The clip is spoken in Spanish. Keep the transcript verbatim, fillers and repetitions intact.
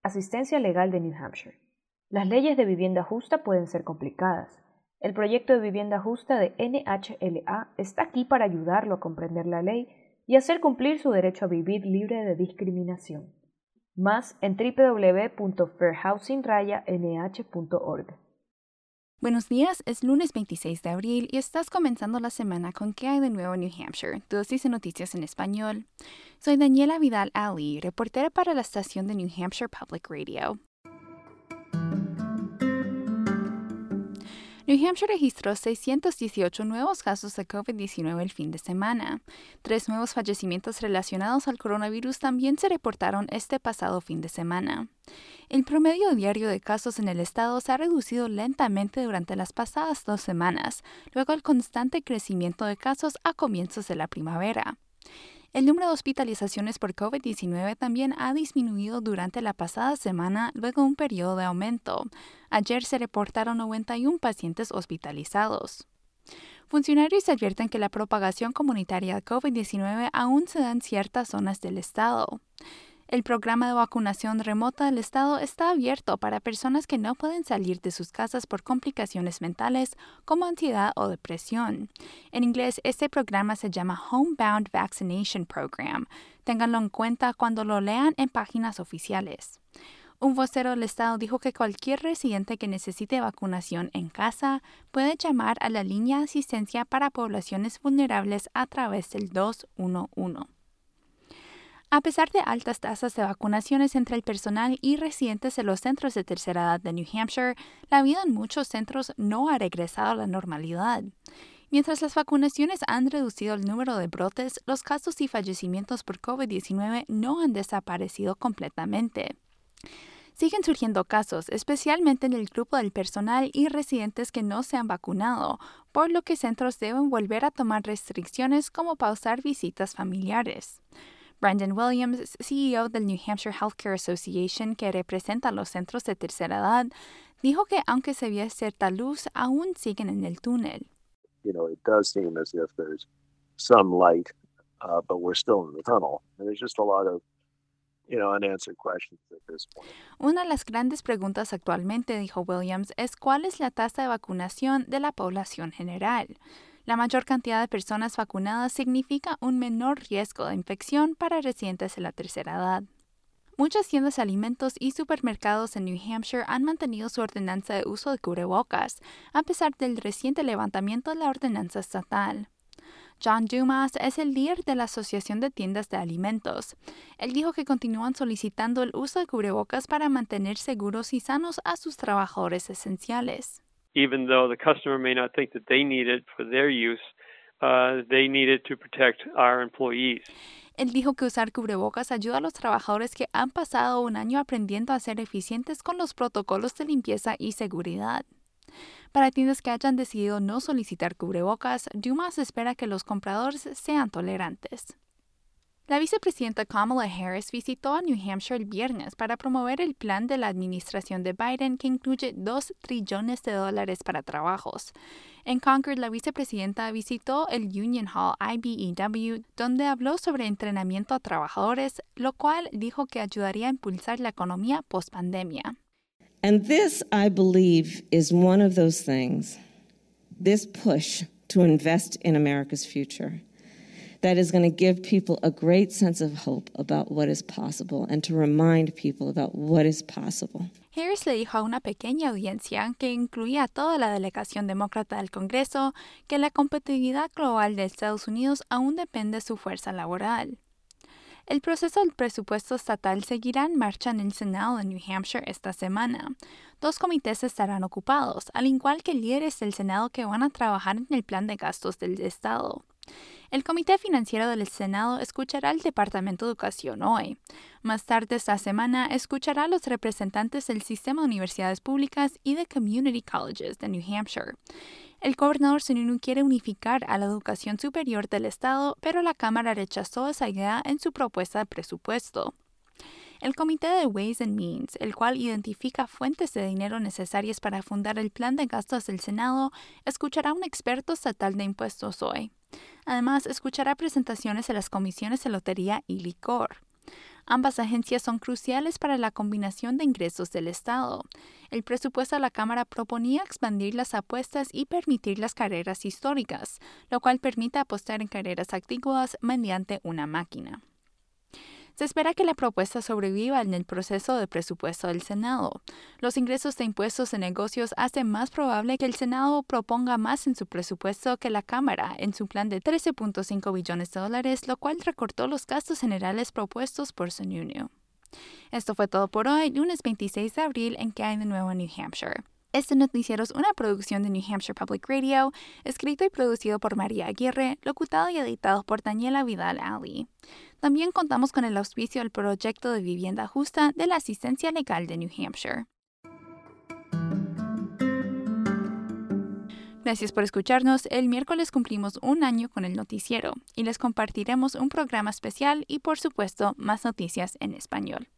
Asistencia legal de New Hampshire. Las leyes de vivienda justa pueden ser complicadas. El proyecto de vivienda justa de N H L A está aquí para ayudarlo a comprender la ley y hacer cumplir su derecho a vivir libre de discriminación. Más en doble u doble u doble u punto fair housing n h punto org. Buenos días, es lunes veintiséis de abril y estás comenzando la semana con ¿Qué hay de nuevo en New Hampshire? Tu dosis de noticias en español. Soy Daniela Vidal Ali, reportera para la estación de New Hampshire Public Radio. New Hampshire registró seiscientos dieciocho nuevos casos de COVID diecinueve el fin de semana. Tres nuevos fallecimientos relacionados al coronavirus también se reportaron este pasado fin de semana. El promedio diario de casos en el estado se ha reducido lentamente durante las pasadas dos semanas, luego del constante crecimiento de casos a comienzos de la primavera. El número de hospitalizaciones por COVID diecinueve también ha disminuido durante la pasada semana luego de un periodo de aumento. Ayer se reportaron noventa y uno pacientes hospitalizados. Funcionarios advierten que la propagación comunitaria de COVID diecinueve aún se da en ciertas zonas del estado. El programa de vacunación remota del estado está abierto para personas que no pueden salir de sus casas por complicaciones mentales como ansiedad o depresión. En inglés, este programa se llama Homebound Vaccination Program. Ténganlo en cuenta cuando lo lean en páginas oficiales. Un vocero del estado dijo que cualquier residente que necesite vacunación en casa puede llamar a la línea de asistencia para poblaciones vulnerables a través del dos uno uno. A pesar de altas tasas de vacunaciones entre el personal y residentes de los centros de tercera edad de New Hampshire, la vida en muchos centros no ha regresado a la normalidad. Mientras las vacunaciones han reducido el número de brotes, los casos y fallecimientos por COVID diecinueve no han desaparecido completamente. Siguen surgiendo casos, especialmente en el grupo del personal y residentes que no se han vacunado, por lo que centros deben volver a tomar restricciones como pausar visitas familiares. Brandon Williams, C E O del New Hampshire Healthcare Association, que representa a los centros de tercera edad, dijo que aunque se ve cierta luz, aún siguen en el túnel. You know, it does seem as if there's some light, uh, but we're still in the tunnel. And there's just a lot of, you know, unanswered questions at this point. Una de las grandes preguntas actualmente, dijo Williams, es cuál es la tasa de vacunación de la población general. La mayor cantidad de personas vacunadas significa un menor riesgo de infección para residentes de la tercera edad. Muchas tiendas de alimentos y supermercados en New Hampshire han mantenido su ordenanza de uso de cubrebocas, a pesar del reciente levantamiento de la ordenanza estatal. John Dumas es el líder de la Asociación de Tiendas de Alimentos. Él dijo que continúan solicitando el uso de cubrebocas para mantener seguros y sanos a sus trabajadores esenciales. Even though the customer may not think that they need it for their use, uh, they need it to protect our employees. Él dijo que usar cubrebocas ayuda a los trabajadores que han pasado un año aprendiendo a ser eficientes con los protocolos de limpieza y seguridad. Para tiendas que hayan decidido no solicitar cubrebocas, Dumas espera que los compradores sean tolerantes. La vicepresidenta Kamala Harris visitó a New Hampshire el viernes para promover el plan de la administración de Biden que incluye dos trillones de dólares para trabajos. En Concord, la vicepresidenta visitó el Union Hall I B E W, donde habló sobre entrenamiento a trabajadores, lo cual dijo que ayudaría a impulsar la economía post-pandemia. And this, I believe, is one of those things, this push to invest in America's future, that is going to give people a great sense of hope about what is possible and to remind people about what is possible. Harris le dijo a una pequeña audiencia, que incluía a toda la delegación demócrata del Congreso, que la competitividad global de Estados Unidos aún depende de su fuerza laboral. El proceso del presupuesto estatal seguirá en marcha en el Senado de New Hampshire esta semana. Dos comités estarán ocupados, al igual que líderes del Senado que van a trabajar en el plan de gastos del estado. El Comité Financiero del Senado escuchará al Departamento de Educación hoy. Más tarde esta semana escuchará a los representantes del Sistema de Universidades Públicas y de Community Colleges de New Hampshire. El gobernador Sununu quiere unificar a la educación superior del estado, pero la Cámara rechazó esa idea en su propuesta de presupuesto. El Comité de Ways and Means, el cual identifica fuentes de dinero necesarias para fundar el plan de gastos del Senado, escuchará a un experto estatal de impuestos hoy. Además, escuchará presentaciones de las comisiones de lotería y licor. Ambas agencias son cruciales para la combinación de ingresos del Estado. El presupuesto de la Cámara proponía expandir las apuestas y permitir las carreras históricas, lo cual permite apostar en carreras antiguas mediante una máquina. Se espera que la propuesta sobreviva en el proceso de presupuesto del Senado. Los ingresos de impuestos de negocios hacen más probable que el Senado proponga más en su presupuesto que la Cámara en su plan de trece punto cinco billones de dólares, lo cual recortó los gastos generales propuestos por Sununu. Esto fue todo por hoy, lunes veintiséis de abril, en ¿Qué hay de nuevo en New Hampshire? Este noticiero es una producción de New Hampshire Public Radio, escrito y producido por María Aguirre, locutado y editado por Daniela Vidal-Ali. También contamos con el auspicio del Proyecto de Vivienda Justa de la Asistencia Legal de New Hampshire. Gracias por escucharnos. El miércoles cumplimos un año con el noticiero y les compartiremos un programa especial y, por supuesto, más noticias en español.